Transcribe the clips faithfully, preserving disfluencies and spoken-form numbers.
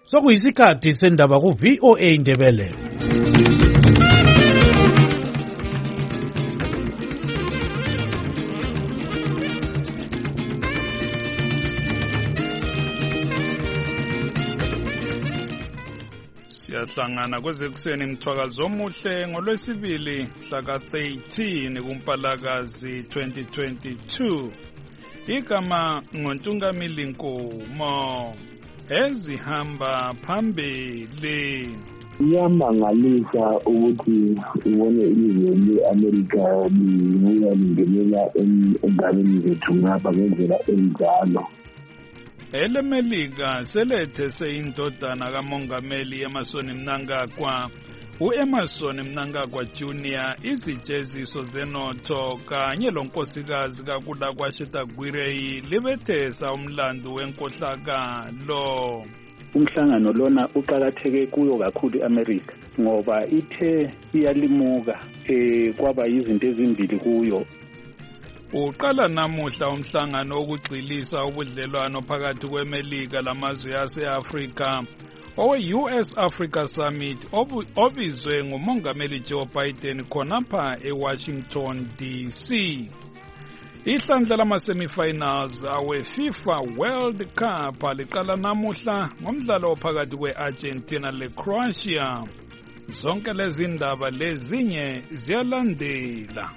Sokuyisikhathi sendaba ku V O A Indebele. Siyahlangana kwezekuseni imthwakazo omuhle ngolwesibili mhla thirteen kuMpalakazi twenty twenty-two. Igama ngoNtungamili Nkomo ezihamba phambili. Iyamangalisa ukuthi ubone ilizwe le-Amerika libuya lingenela endabeni zethu ngapha ngendlela enjalo. EleMelika selethese indodana kamongameli Emmerson Mnangagwa, u-Emmerson Mnangagwa Junior, izijeziso zenotho kanye lonkosikazi kaKulakwasheta Gwireyi libethesa umlando wenkohlakalo. Umhlangano lona uqakatheke kuyo kakhulu iAmerica ngoba ithe iyalimuka eh kwaba izinto ezimbili kuyo. Uqala namuhla umhlangano wokugxilisa ubudlelwano phakathi kweMelika lamazwe ase-Afrika owe-U S Africa Summit obizwe ngumongameli Joe Biden khonapha eWashington D C. Ihlandla lama-semifinals awe-FIFA World Cup liqala namuhla ngomdlalo phakathi kwe-Argentina le-Croatia. Zonke lezi ndaba lezinye ziyalandela.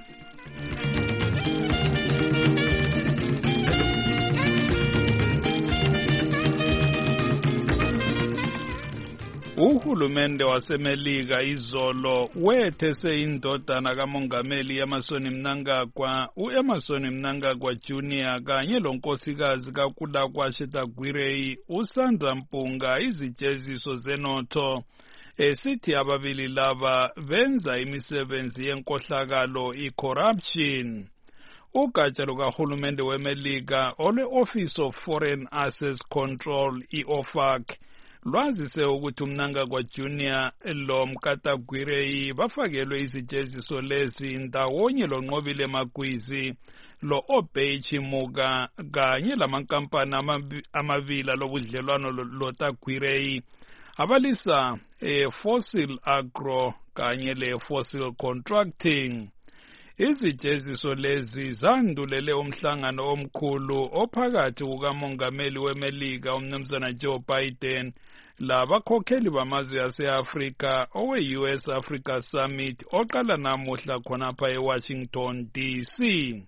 Uhulumende waseMelika izolo wethese indodana kamongameli Emmerson Mnangagwa, u-Emmerson Mnangagwa Junior kanye lonkosikazi kaKulakwasheta Gwireyi uSandra Mpunga izijeziso zenotho esithi ababili laba benza imisebenzi yenkohlakalo i-corruption. Ugatsha lukahulumende weMelika olwe-Office of Foreign Assets Control i-O F A C lwazise ukuthi uMnangagwa Junior lo Mkata Gwireyi bafakelwe izijeziso lezi ndawonye loNqobile Magwizi, lo Obey Chimuka kanye lamankampani amabili lobudlelwano lo Gwireyi abalisa e-Fossil Agro kanye le-Fossil Contracting. Izijeziso lezi zandulele umhlangano omkhulu ophakathi kukamongameli weMelika umnumzana Joe Biden labakhokheli bamazwe ase-Afrika owe-U S Africa Summit oqala namuhla khonapha eWashington D C.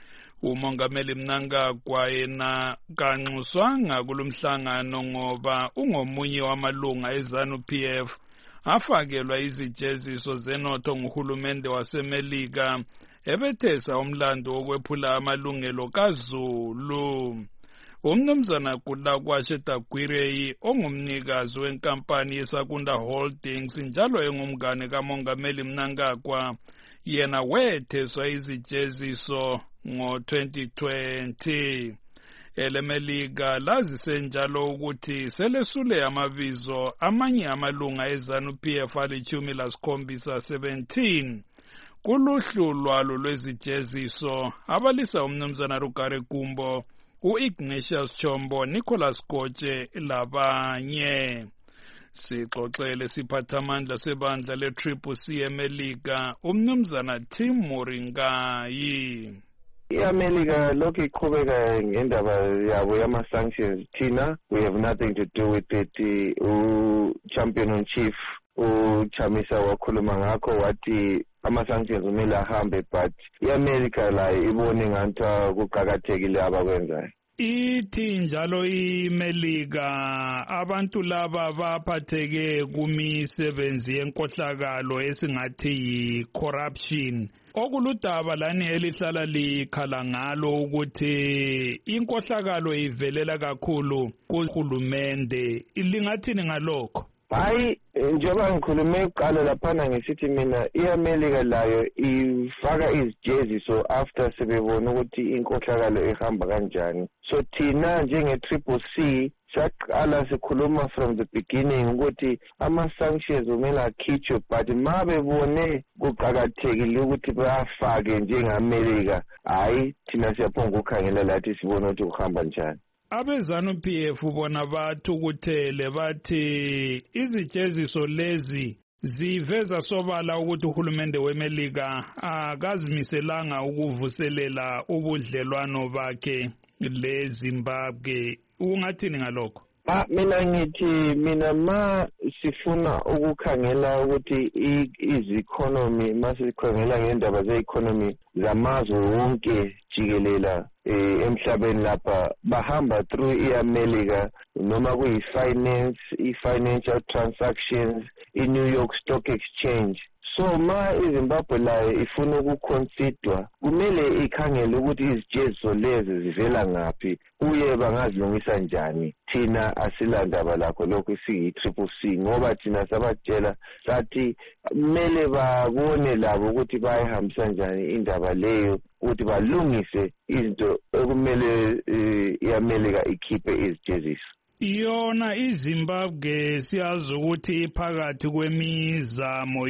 Umongameli Mnangagwa yena kanxuswanga kulomhlangano ngoba ungomunye wamalunga eZANU P F afakelwa izijeziso zenotho nguhulumende waseMelika ebethesa umlando wokwephula amalungelo kaZulu. Umnumzana Kulakwasheta Gwireyi ongumnikazi wenkampani yeSakunda Holdings njalo engumngane kamongameli Mnangagwa yena wetheswa izijeziso ngo twenty twenty. EleMelika lazise njalo ukuthi selesule amabizo amanye amalunga eZANU P F alichumi lasikhombisa seventeen kuluhlu lwalo lwezijeziso abalisa umnumzana Rugare Gumbo, u-Ignatius Chombo, Nicholas Goche labanye. Sixoxele siphathamandla sebandla le-Triple C eMelika umnumzana Tim Moringayi. I-America lokhu iqhubeka ngendaba yabo yama-sanctions. Thina we have nothing to do with it. U-champion in chief uChamisa wakhuluma ngakho wathi ama-sanctions kumele ahambe, but i-America la ibone ngathi kuqakathekile abakwenzayo. Ithi njalo iMelika abantu laba baphatheke kumisebenzi yenkohlakalo esingathi yi-corruption. Okuludaba lani elihlala likhala ngalo ukuthi inkohlakalo ivelela kakhulu kuhulumende. Lingathini ngalokho? Hayi, njengoba ngikhulume uqala laphana ngisithi mina iAmerica layo ifaka izijeziso after sebebona ukuthi inkohlakalo ihamba kanjani. So thina njenge-Triple C saqala sikhuluma from the beginning ukuthi ama-sanctions kumele akhitshwe, but ma bebone kuqakathekile ukuthi bafake njenge-America, hayi thina siyaphonga ukukhangela lathi sibone ukuthi kuhamba njani. abezanu P F bona bathukuthele bathi izijeziso lezi ziveza sobala ukuthi uhulumende weMelika akazimiselanga ukuvuselela ubudlelwano bakhe leZimbabwe. Ungathini ngalokho? Ah, mina ngithi mina ma sifuna ukukhangela ukuthi iz-economy masikhangela ngendaba ze-economy zamazwe wonke jikelela eh, emhlabeni lapha bahamba through i-America noma kuyi-finance, i-financial transactions, i-New York Stock Exchange. So ma iZimbabwe layo ifuna ukuconsider kumele ikhangele ukuthi izijeziso lezi zivela ngaphi kuye bangazilungisa njani. Thina asilandaba lakho lokho siyi-triple C ngoba thina sabatshela sathi kumele babone labo ukuthi bayihambisa njani indaba leyo ukuthi balungise izinto ekumele i-America ikhiphe izijeziso. Yona iZimbabwe siyazi ukuthi phakathi kwemizamo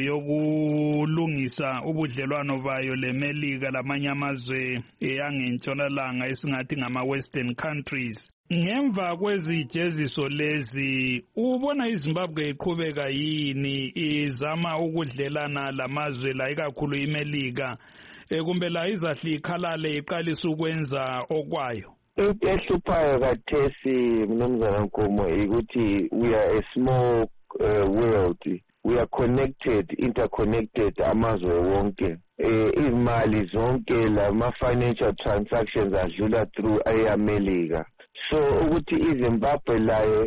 yokulungisa ubudlelwano bayo leMelika lamanye amazwe yangentshonalanga esingathi ngama-Western countries. Ngemva kwezijeziso lezi ubona iZimbabwe iqhubeka yini izama ukudlelana lamazwe la ikakhulu iMelika kumbe la izahle ikhalale iqalisa ukwenza okwayo? Into ehluphayo kathesi mnumzana Nkomo ukuthi we are a small uh, world. We are connected, interconnected amazwe wonke. Izimali zonke lama-financial transactions adlula through i-America. So ukuthi iZimbabwe layo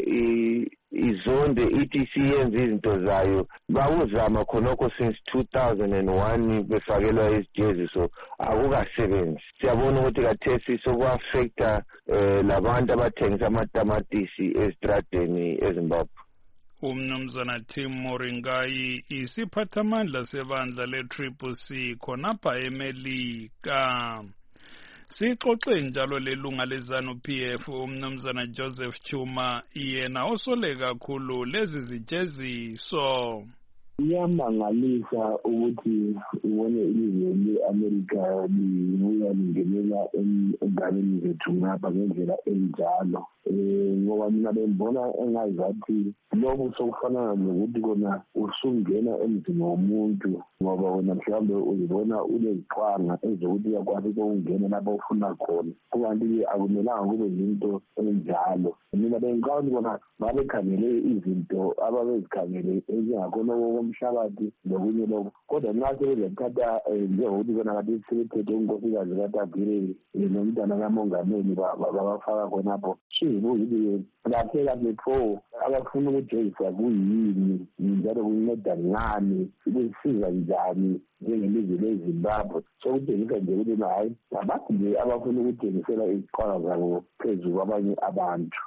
izonde ithi siyenze izinto zayo bawuzama khonokho since two thousand one befakelwa izijeziso akukasebenzi. Siyabona ukuthi kathesi sokwa-affecta eh, labantu abathengisa amatamatisi ezitradeni eZimbabwe. Umnumzana Tim Moringai isiphathamandla sebandla le-Triple C khonapha eMelika. Sixoxe njalo lelunga lezanu P F umnumzana Joseph Chuma yena osole kakhulu lezi zijeziso. Iyamangalisa ukuthi ubone ilizwe le-America libuya lingenela enganeni zethu ngapha ngendlela enjalo. Ngoba mina bembona engazathi lokhu sokufana nokuthi kona usungena emzini womuntu ngoba wena mhlawumbe uzibona uneziqwanga ezokuthi uyakwazi ukungena lapho ufuna khona. Kukanti akumelanga kube yinto enjalo. Mina bengicabanga bona babekhangele izinto ababezikhangele ezingakhona komhlabathi nokunye lokho. Kodwa nxa sebezathatha njengokuthi bona kade sebethethe unkosikazi kaTapireni nomntana kamongameli babafaka khonapho. Ukuthi kaphela before abafuna ukujezisa kuyini njalo kunceda ngani kusiza njani njengelizwe leZimbabwe. Sokutshengisa nje ukuthi hayi abantu nje abafuna ukuthengisela iziqwala zabo phezu kwabanye abantu.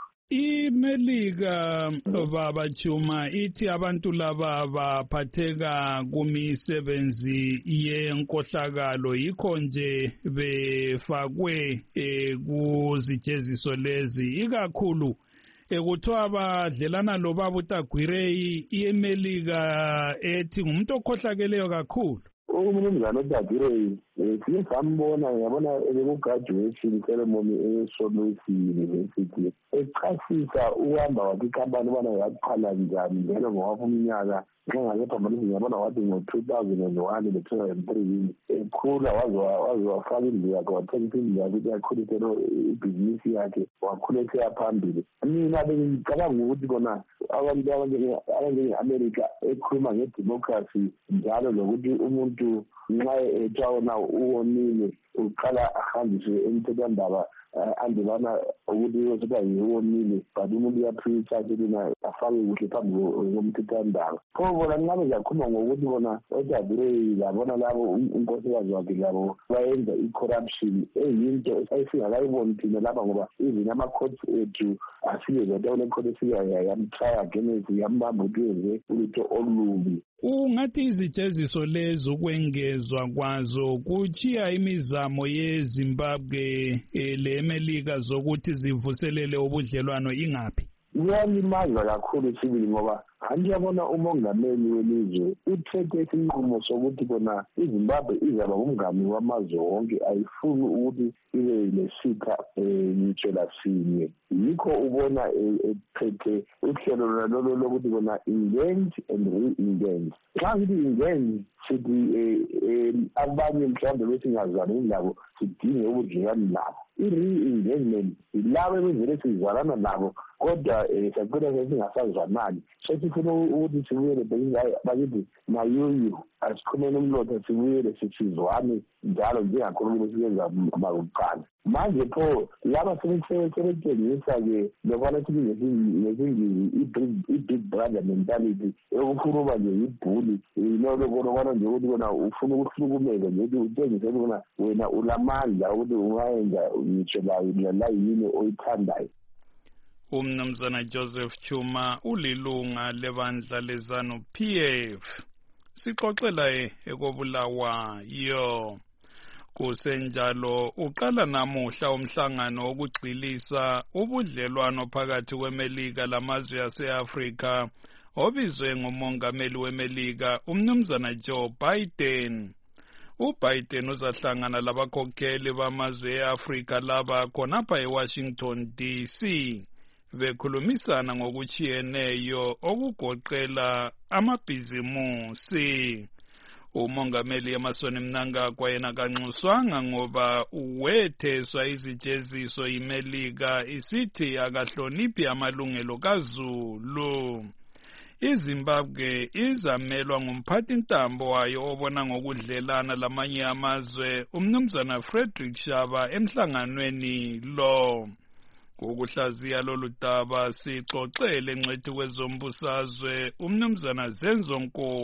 iMelika baba Chuma ithi abantu laba baphatheka kumisebenzi yenkohlakalo yikho nje befakwe kuzijeziso lezi ikakhulu ekuthiwa abadlelana lo baba uTagwirei iMelika ethi ngumuntu okhohlakeleyo kakhulu. Umnumzana uTagwirei sike sambona ngiyabona ekugraduation ceremony eSolusi University echasisa uhamba wakhe ikhampani ubana yaqala njani njalo ngowapha umnyaka nxa ngaphambanisi ngiyabona wathi ngo-two thousand one no-two thousand three ekhula waze wafaka indlu yakhe wathengisa indlu yakhe ukuthi akhulise ibhizinisi yakhe wakhulisa phambili. Mina bengicabanga ukuthi kona abantu abanjenge-America ekhuluma ngedemocracy njalo lokuthi umuntu nxa etshawona uwonile uqala ahambiswe emthethwandaba andibana ukuthi uyosuka yiwonile but umuntu uyaphitsha lina afake kuhle phambi komthethwandaba. Pho bona ncabe zakhuluma ngokuthi bona oTagwirei labona labo unkosikazi wakhe labo bayenza i-corruption eyinto esingakayiboni thina lapha ngoba even ama-courts ethu afike zodwa kule-court efika yamtry against yambamba ukuthi yenze ulutho olubi. Ungathi izijeziso lezo ukwengezwa kwazo kuchiya imizamo yeZimbabwe leMelika zokuthi zivuselele ubudlelwano ingaphi? Iyalimaza kakhulu sibili ngoba Angiyabona umongameli welizwe uthethe isinqumo sokuthi kona iZimbabwe izaba umngami wamazwe wonke ayifuni ukuthi ibe nesitha ngitshela sinye. Yikho ubona ephethe uhlelo lolo lokuthi kona engage and re-engage. Xa ngithi engage sithi abanye mhlawumbe besingazwani nabo sidinge ubudlelwano nabo. I-re-engagement yilabo ebevele sizalana nabo kodwa sagcina sesingasazwanani. So sifuna ukuthi sibuyele bakithi mayuyu asikhulumeni umlotha sibuyele sisizwane njalo njengakhona besiyenza makuqala. Manje pho laba sebetshengisa-ke lokwana sithi ngesingisi i-big brother mentality yokufuna uba nje yibhuli lokona nje ukuthi kona ufuna ukuhlukumeza nje ukuthi utshengise ukuthi kona wena ulamandla ukuthi ungayenza ngitsho la yini oyithandayo. Umnumzana Joseph Chuma ulilunga lebandla lezanu P F sixoxela ekobulawayo. Kusenjalo uqala namuhla umhlangano wokugxilisa ubudlelwano phakathi kweMelika lamazwe ase-Afrika obizwe ngumongameli weMelika umnumzana Joe Biden. uBiden uzahlangana labakhokheli bamazwe e-Afrika laba khonapha eWashington D C bekhulumisana ngokuchiyeneyo okugoqela amabhizimusi. Umongameli Emmerson Mnangagwa yena kanxuswanga ngoba uwetheswa izijeziso iMelika isithi akahloniphi amalungelo kaZulu. iZimbabwe izamelwa ngumphathi ntambo wayo obona ngokudlelana lamanye amazwe umnumzana Frederick Shaba emhlanganweni lo. Ukuhlaziya lolu daba sixoxele ngcwethi kwezombusazwe umnumzana Zenzo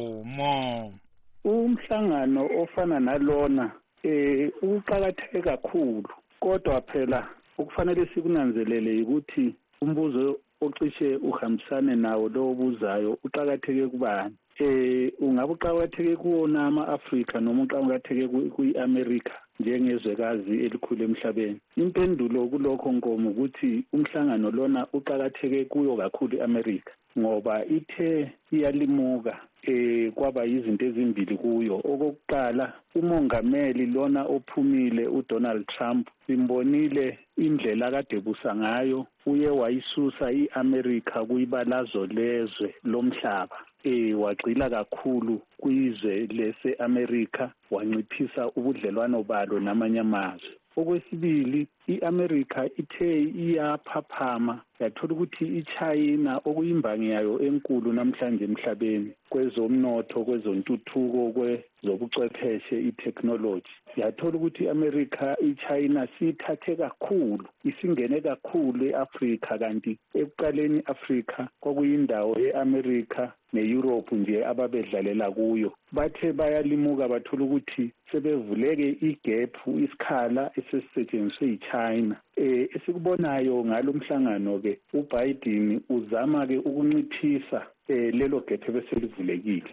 Nkomo. Umhlangano ofana nalona eh uqhakatheke kakhulu kodwa phela ukufanele sikunanzelele ukuthi umbuzo ocishe uhambisane nawo lo obuzayo uqhakatheke kubani. Eh ungabe uqhakatheke kuwona ama-Afrika noma uqhakatheke kwi-America njengezwekazi elikhulu emhlabeni. Impendulo kulokho Nkomo ukuthi umhlangano lona uqhakatheke kuyo kakhulu iAmerica ngoba ithe iyalimuka eh kwaba izinto ezimbili kuyo. Okokuqala umongameli lona ophumile uDonald Trump simbonile indlela kade busa ngayo uye wayisusa iAmerica kuyibalazo lezwe lomhlaba. Eh wagxila kakhulu kwizwe lese-America wanciphisa ubudlelwano balo namanye amazwe. Okwesibili iAmerica ithe iyaphaphama yathola ukuthi iChina okuyimbangi yayo enkulu namhlanje emhlabeni kwezomnotho kwezontuthuko kwezobuchwepheshe itechnology yathola ukuthi iAmerica iChina sithathe kakhulu isingene kakhulu eAfrica kanti ekuqaleni iAfrica kwakuyindawo yeAmerica neEurope nje ababedlalela kuyo. Bathe bayalimuka bathola ukuthi sebevuleke igap isikhala esesisetshenziswe yiChina. Eh esikubonayo ngalomhlangano ke uBiden uzama ke ukunciphisa eh lelo gap ebeselivulekile.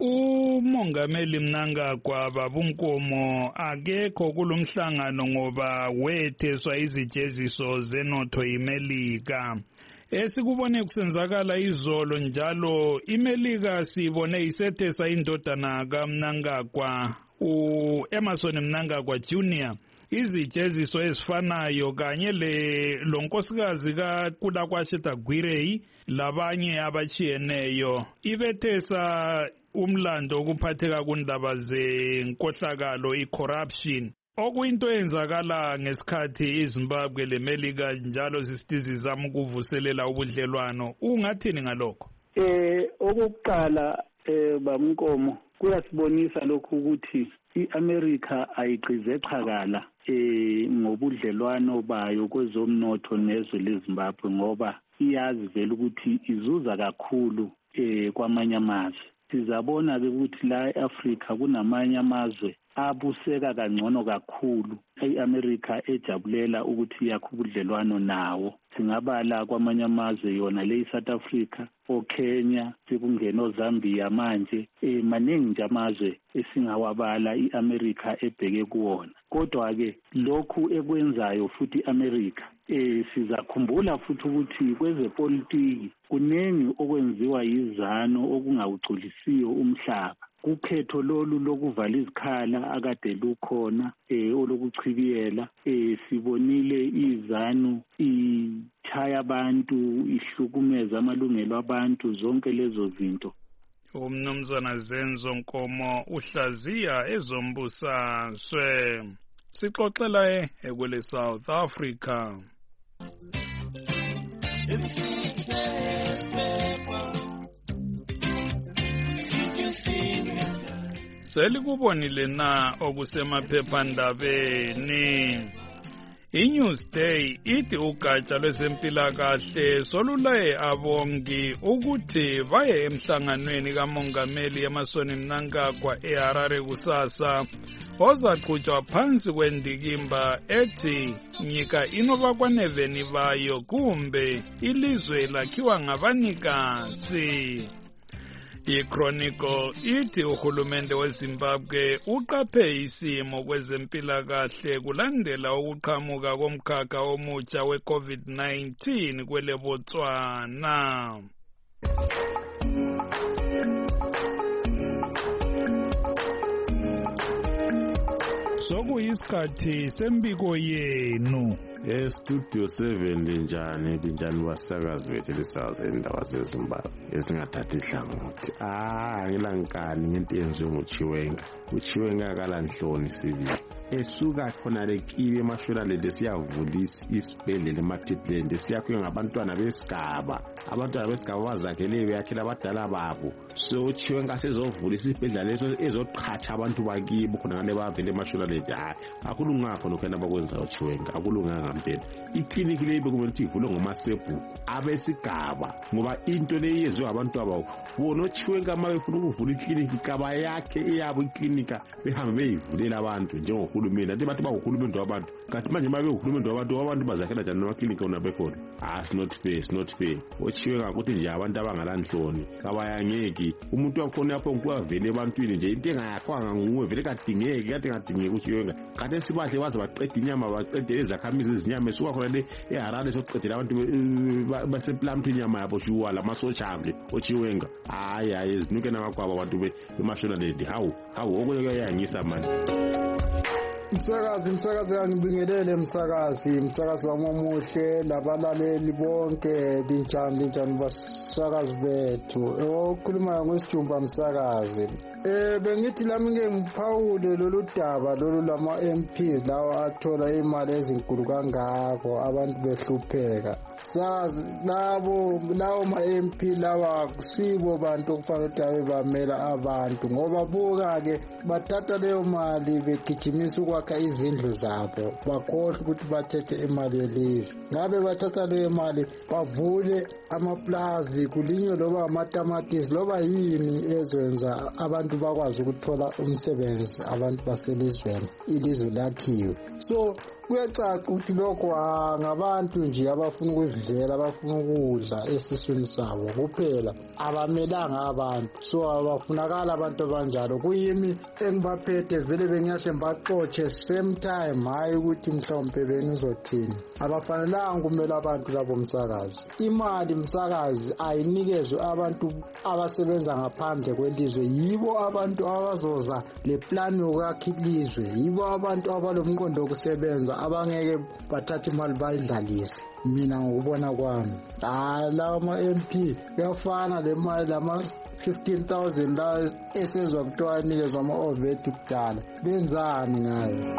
Umongameli Mnangagwa babunkomo akekho kulomhlangano ngoba wetheswa izijeziso zenotho iMelika. Esikubone kusenzakala izolo njalo iMelika sibone isethesa indodana kaMnangagwa uEmmerson Mnangagwa Junior izijeziso ezifanayo kanye le lonkosikazi kaKulakwashe Tagwirei labanye abachiyeneyo ibethesa umlando okuphatheka kundaba zenkohlakalo icorruption. Okuyinto eyenzakala ngesikhathi iZimbabwe leMelika njalo zisitizi zama ukuvuselela ubudlelwano. Ungathini ngalokho? Eh okokuqala eh bamnkomo kuyasibonisa lokhu ukuthi iAmerica ayigqize chakala eh ngobudlelwano bayo kwezomnotho nezwe leZimbabwe ngoba iyazi vele ukuthi izuza kakhulu eh kwamanye amazwe. Sizabona ke ukuthi la eAfrica kunamanye amazwe abuseka kangcono kakhulu iAmerica ejabulela ukuthi yakhe ubudlelwano nawo. Singabala kwamanye amazwe yona le South Africa, oKenya, sikungena oZambia manje eh maningi nje amazwe esingawabala iAmerica ebheke kuwona. Kodwa ke lokhu ekwenzayo futhi iAmerica eh sizakhumbula futhi ukuthi kwezepolitiki kunengi okwenziwa yizano okungawugculisiyo umhlaba. Kukhetho lolu lokuvala izikhala akade lukhona eh olokuchibiyela eh sibonile izanu ichaya abantu ihlukumeza amalungelo abantu zonke lezo zinto. Umnumzana Zenzo Nkomo uhlaziya ezombusazwe. Sixoxela ekwele South Africa. Selikubonile na okusemaphephandabeni. iNewsday ithi ugatsha lwezempilakahle solulaye abongi ukuthi baye emhlanganweni kamongameli eMarson Mnangagwa eHarare kusasa ozaqhutshwa phansi kwendikimba ethi nyika inoba kwaneveni bayo kumbe ilizwe lakhiwa ngabanikazi. iChronicle ithi uhulumende weZimbabwe uqaphe isimo kwezempilakahle kulandela ukuqhamuka komkhakha omutsha we-COVID nineteen kwele Botswana. Sokuyisikhathi sembiko yenu. estudio seven linjani linjani basakazi bethu elisouth endawo zezimbabwe esingathathi ihlangothi. Ah ngilankani ngento yenziwe nguChiwenga. uChiwenga akalanhloni sibili esuka khona lekibe eMashonaland siyavulisa isibhedlela eMatipland siyakhiwe ngabantwana besigaba. abantwana besigaba bazakhele beyakhela abadala babo. so uChiwenga sezovulisa isibhedlela leso ezoqhatsha abantu bakibo khona ngale bavele eMashonaland. hayi akulungakho lokho abakwenza uChiwenga akulunganga mpela. iclinic le bekumele ivulwe ngomasebhu abesigaba ngoba into le yenziwe abantu abawo bona uChiwenga mabefuna ukuvula iclinic kaba yakhe eyabo iclinic behambe beyivulela abantu njengohulumeni ade bathi bakuhulumeni wabantu kanti manje mabe uhulumeni wabantu abantu bazakhela njani nama clinic ona bekhona. ah it's not fair it's not fair. uChiwenga ukuthi nje abantu abangalanhloni kabayangeki umuntu wakhona yapho ngwavele ebantwini nje into engayakhwanga nguwe vele kadingeki kade ngadingeki uChiwenga kanti sibahle baze baqeda inyama baqede ezakhamizi izinyama esuka khona le eHarare soqedela abantu baseplampi inyama yabo shuwa lamasochable uChiwenga. hayi hayi zinuke namakwabo abantu beMashonaland. hawu hawu okuyayangisa manje. Msakazi msakazi angibingelele msakazi msakazi wami omuhle labalaleli bonke linjani linjani basakazi bethu okhuluma ngosijumba msakazi. eh bengithi lami ngeke ngiphawule lolu daba lolu lama M Ps lawa athola imali ezinkulu kangako abantu behlupheka. Sazi labo lawo ma M P lawa sibo bantu okufanele ukuthi bamela abantu ngoba buka ke bathatha leyo mali begijimisa ukwakha izindlu zabo bakhohle ukuthi bathethe imali yelizwe. ngabe bathatha leyo mali bavule amaplazi kulinywe loba amatamatisi loba yini ezwenza abantu bakwazi ukuthola umsebenzi abantu baselizweni ilizwe lakhiwe. so kuyacaca ukuthi lokho ngabantu nje abafuna ukuzidlela abafuna ukudla esiswini sabo kuphela abamelanga abantu. so abafunakala abantu abanjalo kuyimi engibaphethe vele bengiyahle mbaxotshe same time hayi ukuthi mhlawumbe benizothini. abafanelanga kumela abantu labo msakazi. imali msakazi ayinikezwe abantu abasebenza ngaphandle kwelizwe yibo abantu abazoza le plan yokwakha ilizwe yibo abantu abalomqondo wokusebenza abangeke bathatha imali bayidlalise. mina ngokubona kwami hayi lawa ma M P kuyafana le mali lama fifteen thousand la esezwa kuthiwa anikezwa ama-oveti kudala benzani ngayo.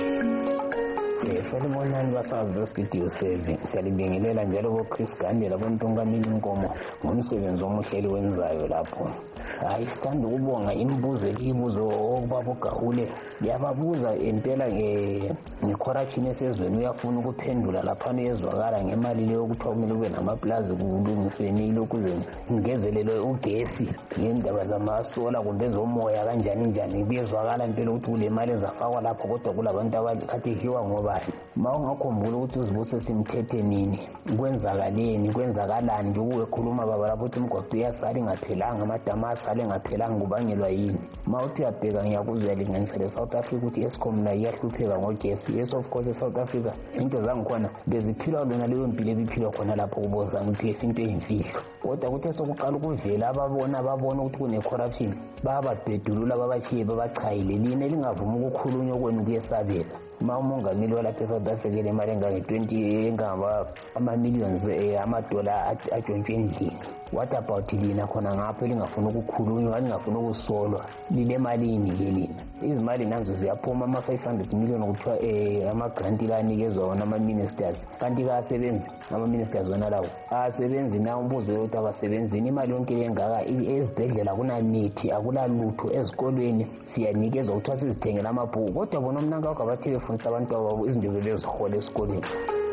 Salibonani basazi bestudio seven siyalibingelela njalo boChris Gande labontongameli Nkomo ngomsebenzi omuhleli wenzayo lapho. hayi sithanda ukubonga imibuzo elibuzo obaba uGahule yababuza impela ngecorruption esezweni uyafuna ukuphendula lapha ezwakala ngemali leyo ukuthi kumele kube namaplaza kulungisweni lokuze ngezelelwe ugesi ngendaba zamasola kumbe zomoya kanjani njani kuyezwakala impela ukuthi kule mali ezafakwa lapho kodwa kulabantu abakhathekiwa ngoba ngubani ma ungakhumbula ukuthi uzibuse simthethe nini kwenzakaleni kwenzakalani nje ukukhuluma baba lapho ukuthi umgwaqo uyasala ingaphelanga amadama asala engaphelanga kubangelwa yini ma uthi uyabheka ngiyakuzwa linganisa le-South Africa ukuthi Eskom nayo iyahlupheka ngogesi. Yes, of course e-South Africa into zangikhona beziphilwa lona leyo mpilo ebiphilwa khona lapho kubozana ukuthi into eyimfihlo kodwa kuthi sokuqala ukuvela ababona ababona ukuthi kune-corruption bayababhedulula babachiye babachayile line lingavuma ukukhulunywa kwenu kuyesabela ma umongameli walapha e-South Africa le mali engange-twenty engaba ama-millions amadola atshontshwe endlini. What about lina khona ngapho elingafuna ukukhulunywa lingafuna ukusolwa lile malini ke lina izimali nazo ziyaphuma ama-five hundred million okuthiwa um ama-granti la anikezwa wona ama-ministers kanti ka-asebenzi ama-ministers wona lawo asebenzi na umbuzo yokuthi abasebenzini imali yonke lengaka ezibhedlela kunanithi akulalutho ezikolweni siyanikezwa kuthiwa sizithengela amabhuku kodwa bona umnanka wakho abathi befundisa abantu babo izinto bebezihola esikolweni.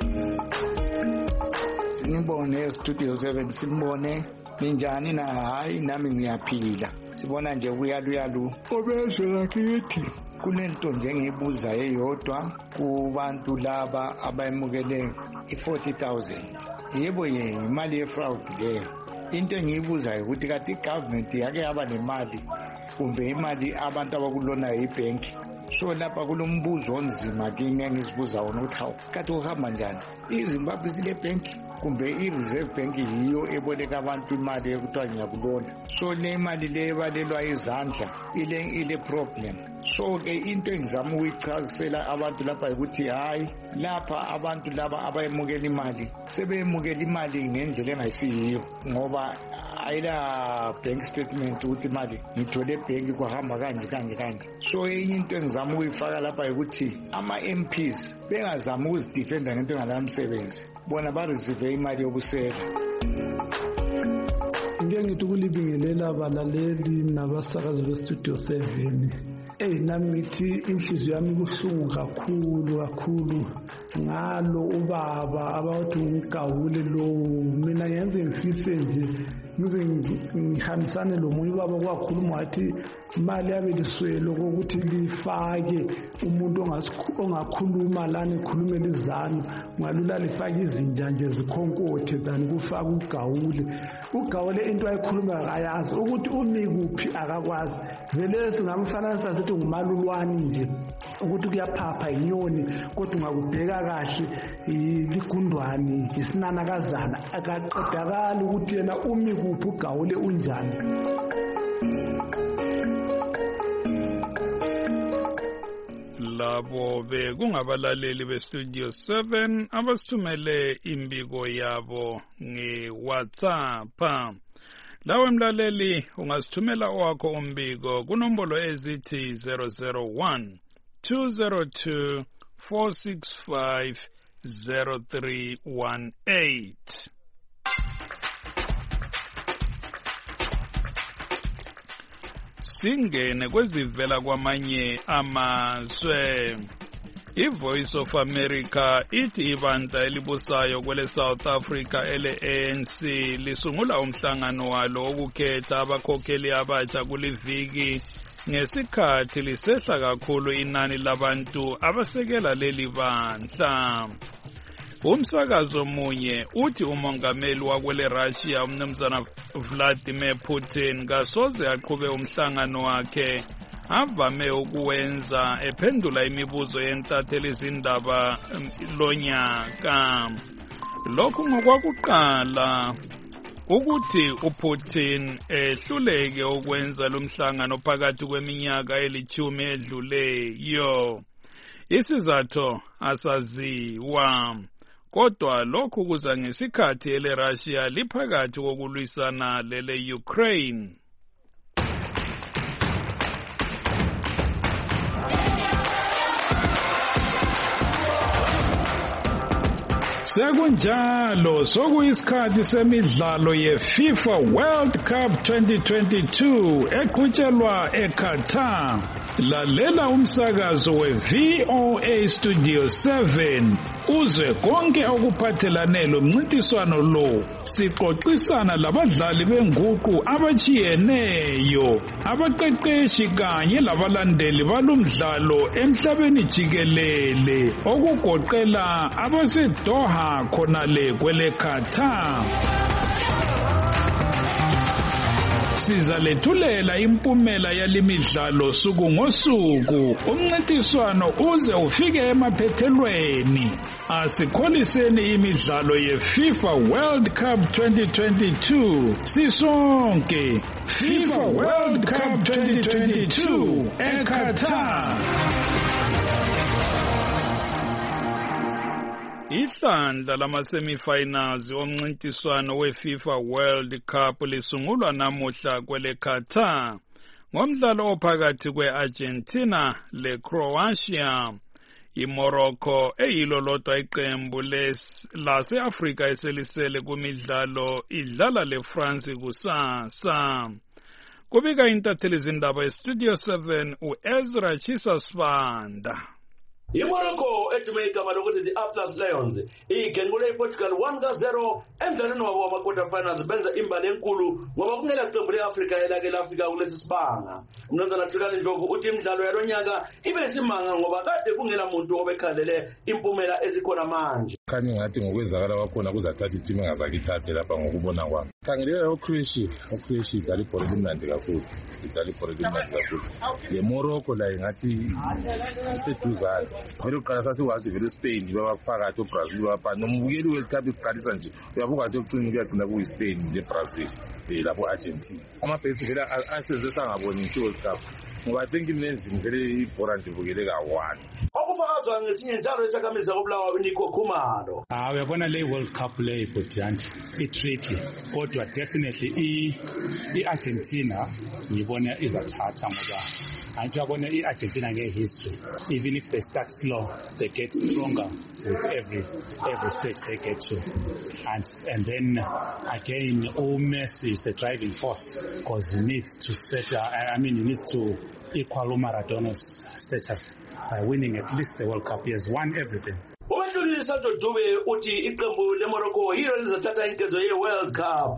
Sinibone estudio seven sinibone ninjani na hayi nami ngiyaphila sibona nje kuyaluyalu obezwe lakithi kunento nje ngibuza eyodwa kubantu laba abayemukele i-forty thousand yebo ye imali ye-fraud leyo into engiyibuzayo ukuthi kati i-government yake yaba nemali kumbe imali abantu abakulona ibhenki so lapha kulombuzo onzima kimi engizibuza wona ukuthi hawu kati uhamba njani iZimbabwe sile bhenki kumbe i-reserve bank yiyo eboleka abantu imali ekuthiwa ngiyakulona so le imali le ebalelwa izandla ile ile problem so ke into engizama ukuyichazisela abantu lapha ukuthi hayi lapha abantu laba abayemukela imali sebeyemukela imali ngendlela engayisiyiyo ngoba ayila bank statement ukuthi imali ngithole ebhenki kwahamba kanje kanje kanje so enye into engizama ukuyifaka lapha ukuthi ama-M Ps bengazama ukuzidefenda ngento engalamsebenzi bona bareceive imali yobusela. Ngeke ngithi ukulibingelela abalaleli nabasakazi bestudio seven eh nami ngithi inhliziyo yami kuhlungu kakhulu kakhulu ngalo ubaba abathi ungigawule lo mina ngenze ngifise nje ngize ngihambisane lo munye ubaba kwakhuluma wathi imali yabeliswelo ukuthi lifake umuntu ongakhuluma lana ekhulumela izanu ngalula lifake izinja nje zikhonkothe than kufaka ugawule ugawule into ayikhuluma akayazi ukuthi umi kuphi akakwazi vele singamfananisa sithi ngumalulwani nje ukuthi kuyaphapha inyoni kodwa ungakubheka kahle ligundwani isinanakazana akaqedakala ukuthi yena umi kuphi ugawule unjani. Labo bekungabalaleli bestudio seven abasithumele imbiko yabo nge-WhatsApp. Lawe mlaleli ungasithumela owakho umbiko kunombolo ezithi zero zero one two zero two four six five zero three one eight. Singene kwezivela kwamanye amazwe. I-Voice of America ithi ibandla elibusayo kwele South Africa ele-A N C lisungula umhlangano walo wokukhetha abakhokheli abatsha kuliviki ngesikhathi lisehla kakhulu inani labantu abasekela leli bandla. Umsakazo munye uthi umongameli wakwele Russia umnumzana Vladimir Putin kasoze aqhube umhlangano wakhe avame ukuwenza ephendula imibuzo yentatheli izindaba lonyaka. Lokhu ngokwakuqala ukuthi uPutin ehluleke ukwenza lomhlangano phakathi kweminyaka elithumi edluleyo. Isizathu asaziwa. Kodwa lokhu kuza ngesikhathi ele Russia liphakathi kokulwisana lele Ukraine. Sekunjalo sokuyisikhathi semidlalo ye-FIFA World Cup twenty twenty-two eqhutshelwa eQatar. Lalela umsakazo we-V O A Studio seven uze konke okuphathelane lomncintiswano lo. Sixoxisana labadlali benguqu abachiyeneyo, abaqeqeshi kanye labalandeli balumdlalo emhlabeni jikelele, okugoqela abaseDoha khonale kwele Qatar. Sizalethulela impumela yalimidlalo suku ngosuku, umncintiswano uze ufike emaphethelweni. Asikholiseni imidlalo ye-FIFA World Cup twenty twenty-two sisonke. FIFA World Cup twenty twenty-two eQatar. Ihlandla lama-semifinals omncintiswano we-FIFA World Cup lisungulwa namuhla kwele Qatar ngomdlalo ophakathi kwe-Argentina le-Croatia. IMorocco eyilo lodwa iqembu lase-Afrika eselisele kumidlalo idlala le-France kusasa. Kubika intatheli zindaba eStudio seven u-Ezra Chisasbanda. IMorocco edume igama lokuthi the Atlas Lions igengule iPortugal one to zero emdlalweni wabo wama-quarter finals benza imbali enkulu ngoba kungela qembu le-Afrika elake lafika kulesi sibanga. Umnumzana Thulani Ndlovu uthi imidlalo yalonyaka ibe isimanga ngoba kade kungela muntu obekhalele impumela ezikhona manje. Khanye ngathi ngokwezakala kwakhona kuzathatha iteam engazake ithathe lapha ngokubona kwami. Khangelela uCroatia, uCroatia idlala ibhola elimnandi kakhulu, idlala ibhola elimnandi kakhulu. Le-Morocco la ngathi iseduzane. Vele uqala sasiwazi vele Spain babafakathi uBrazil bapha nombukeli World Cup iqalisa nje uyabuka sekucini kuyagcina kuyiSpain leBrazil lapho Argentina. Amabhethi vele asezesa ngaboni iWorld Cup ngoba I think imenzini vele ibhola ndibukele ka-one. Okufakazwa ngesinye njalo isakamisa kobulawa uNico Khumalo. Ah uyabona le World Cup le ibhodyanti i-tricky kodwa definitely i i-Argentina ngibona izathatha ngoba and you are going to Argentina get history. Even if they start slow, they get stronger with every every stage they get to. And and then again, all Messi is the driving force because he needs to set. Uh, I mean, he needs to equal Maradona's status by winning at least the World Cup. He has won everything. Ubahlulile Santo Dube uthi iqembu leMorocco yilo lizothatha inkezo ye-World Cup.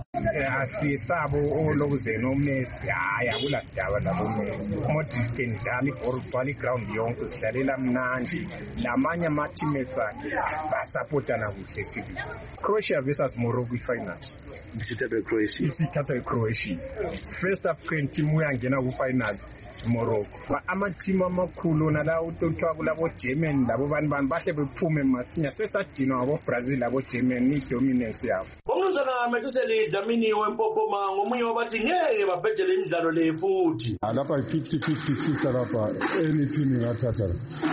Asisabo olokuze no Messi hayi akuladaba labo Messi. Modric ndami igorugcwala ground yonke sidlalela mnandi. Lamanye ama teammates akhe basupportana kuhle sibi. Croatia versus Morocco final. Isithatha iCroatia. Isithatha iCroatia. First African team uyangena ku final. Morocco ama team amakhulu nala utothiwa kulabo German labo bani bani bahle bephume masinya sesadina wabo Brazil labo German ni dominance yabo. Umnumzana Methuseli Dlamini wempopoma ngomunye wabathi ngeke babhejele imidlalo le futhi. Lapha fifty fifty tisa lapha any team ingathatha.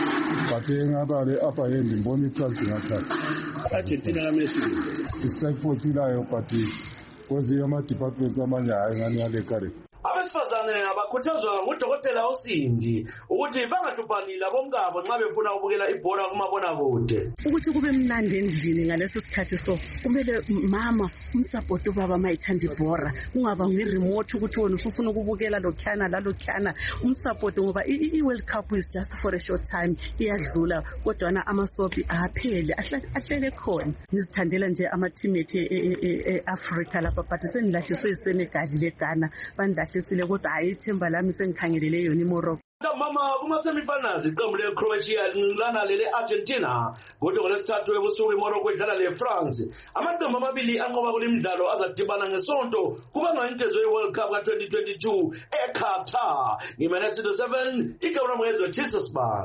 But engaba le upper end imboni iPrance ingathatha. Argentina na Messi. Strike force ilayo but kweziyo ama departments amanye hayi ngani yale kare. Abesifazane abakhuthazwa ngudokotela uSindi ukuthi bangahlupani labomkabo nxa befuna ukubukela ibhola kumabonakude. Ukuthi kube mnandi endlini ngalesi sikhathi so kumele mama umsupport ubaba mayithanda ibhola kungaba ngeremote ukuthi wena usufuna ukubukela lokhana lalokhana umsupport ngoba i-World Cup is just for a short time iyadlula kodwa amasopi aphele ahlele khona. Ngizithandela nje ama teammate eAfrica lapha but senilahliswe iSenegal leGhana bandla sile kodwa ayithemba lami sengikhangelele yona iMorocco. Mama kuma semifinals iqembu leCroatia lingilana lele Argentina kodwa ngolesithathu ebusuku iMorocco idlala leFrance. Amaqembu amabili anqoba kulimidlalo azadibana ngesonto kubanga inkezo yeWorld Cup ka twenty twenty-two eQatar. Ngimene Studio seven ikamera mwezo Chisasband.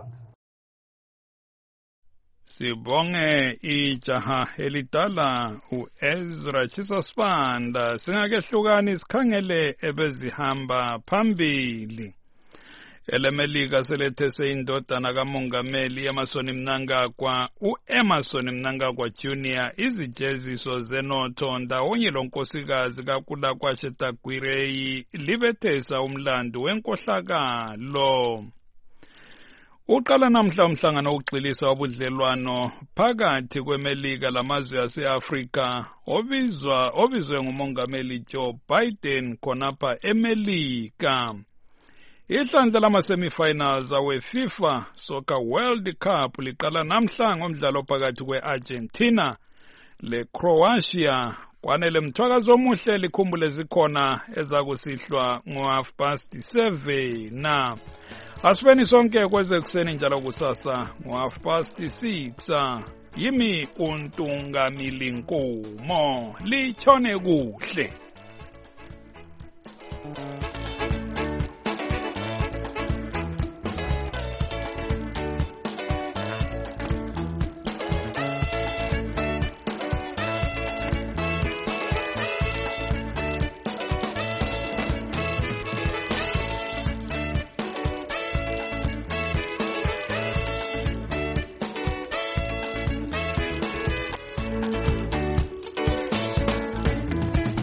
Sibonge ijaha elidala uEzra Chisasbanda singakehlukani isikhangele ebezihamba phambili. EleMelika selethese indodana kamongameli Emmerson Mnangagwa uEmmerson Mnangagwa Junior izijeziso zenotho ndawonye lonkosikazi kaKula kwaShetagwireyi libethesa umlando wenkohlakalo. Uqala namhla umhlangano wokugxilisa ubudlelwano phakathi kweMelika lamazwe ase-Afrika obizwa obizwe ngumongameli Joe Biden khonapha eMelika. Ihlandla lama-semifinals awe-FIFA Soccer World Cup liqala namhla ngomdlalo phakathi kwe-Argentina le-Croatia. Kwanele mthwakazi omuhle likhumbule zikhona ezakusihlwa ngo-half past seven na. Asifeni sonke kweze kuseni njalo kusasa ngo-half past six. Yimi uNtungamili Nkomo, litshone kuhle.